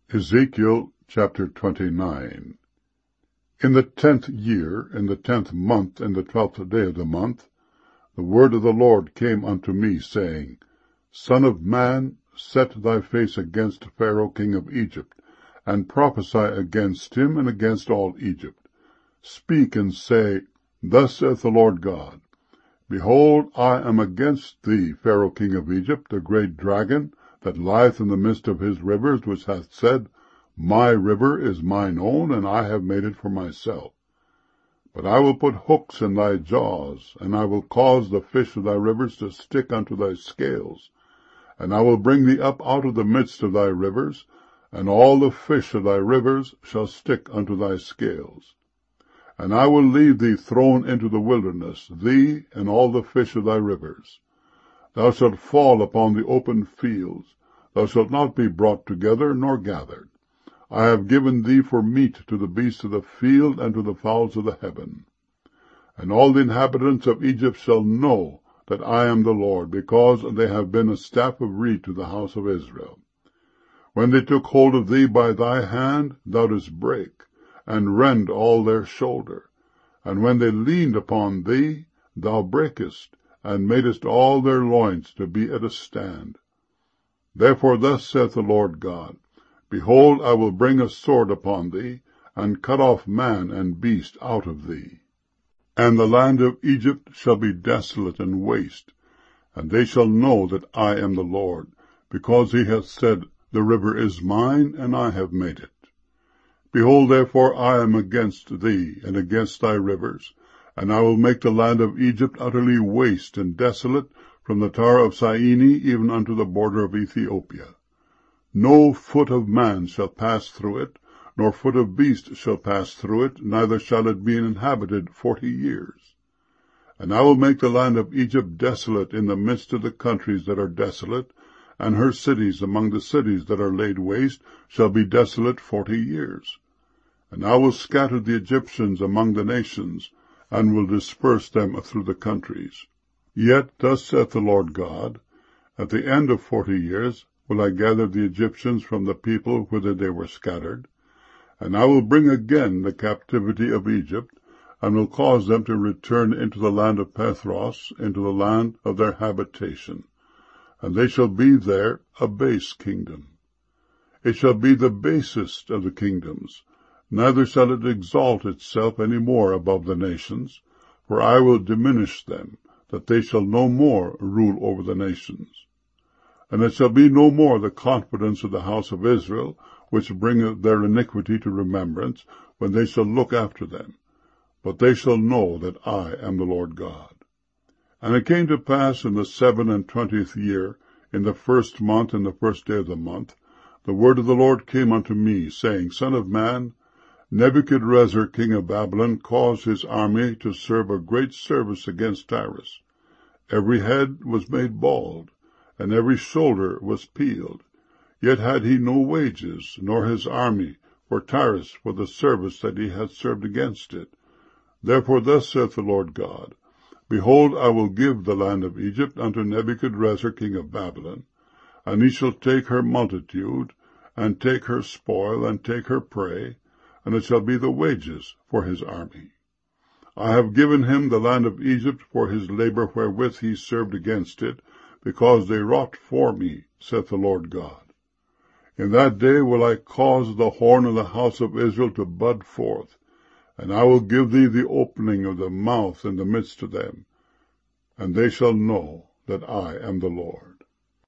Ezekiel chapter 29. In the 10th year, in the 10th month, in the 12th day of the month, the word of the Lord came unto me, saying, Son of man, set thy face against Pharaoh king of Egypt, and prophesy against him and against all Egypt. Speak and say, Thus saith the Lord God, Behold, I am against thee, Pharaoh king of Egypt, the great dragon, that lieth in the midst of his rivers, which hath said, My river is mine own, and I have made it for myself. But I will put hooks in thy jaws, and I will cause the fish of thy rivers to stick unto thy scales. And I will bring thee up out of the midst of thy rivers, and all the fish of thy rivers shall stick unto thy scales. And I will leave thee thrown into the wilderness, thee and all the fish of thy rivers. Thou shalt fall upon the open fields. Thou shalt not be brought together, nor gathered. I have given thee for meat to the beasts of the field, and to the fowls of the heaven. And all the inhabitants of Egypt shall know that I am the Lord, because they have been a staff of reed to the house of Israel. When they took hold of thee by thy hand, thou didst break, and rend all their shoulder. And when they leaned upon thee, thou breakest, and madest all their loins to be at a stand. Therefore thus saith the Lord God, Behold, I will bring a sword upon thee, and cut off man and beast out of thee. And the land of Egypt shall be desolate and waste, and they shall know that I am the Lord, because he hath said, The river is mine, and I have made it. Behold, therefore, I am against thee, and against thy rivers, and I will make the land of Egypt utterly waste and desolate, from the tower of Syene even unto the border of Ethiopia. No foot of man shall pass through it, nor foot of beast shall pass through it, neither shall it be inhabited 40 years. And I will make the land of Egypt desolate in the midst of the countries that are desolate, and her cities among the cities that are laid waste shall be desolate 40 years. And I will scatter the Egyptians among the nations, and will disperse them through the countries. Yet thus saith the Lord God, At the end of 40 years will I gather the Egyptians from the people whither they were scattered, and I will bring again the captivity of Egypt, and will cause them to return into the land of Pathros, into the land of their habitation. And they shall be there a base kingdom. It shall be the basest of the kingdoms, neither shall it exalt itself any more above the nations, for I will diminish them, that they shall no more rule over the nations. And it shall be no more the confidence of the house of Israel, which bringeth their iniquity to remembrance, when they shall look after them. But they shall know that I am the Lord God. And it came to pass in the 27th year, in the 1st month, in the 1st day of the month, the word of the Lord came unto me, saying, Son of man, Nebuchadrezzar king of Babylon caused his army to serve a great service against Tyrus. Every head was made bald, and every shoulder was peeled. Yet had he no wages, nor his army, for Tyrus, for the service that he had served against it. Therefore thus saith the Lord God, Behold, I will give the land of Egypt unto Nebuchadrezzar king of Babylon, and he shall take her multitude, and take her spoil, and take her prey, and it shall be the wages for his army. I have given him the land of Egypt for his labor wherewith he served against it, because they wrought for me, saith the Lord God. In that day will I cause the horn of the house of Israel to bud forth, and I will give thee the opening of the mouth in the midst of them, and they shall know that I am the Lord.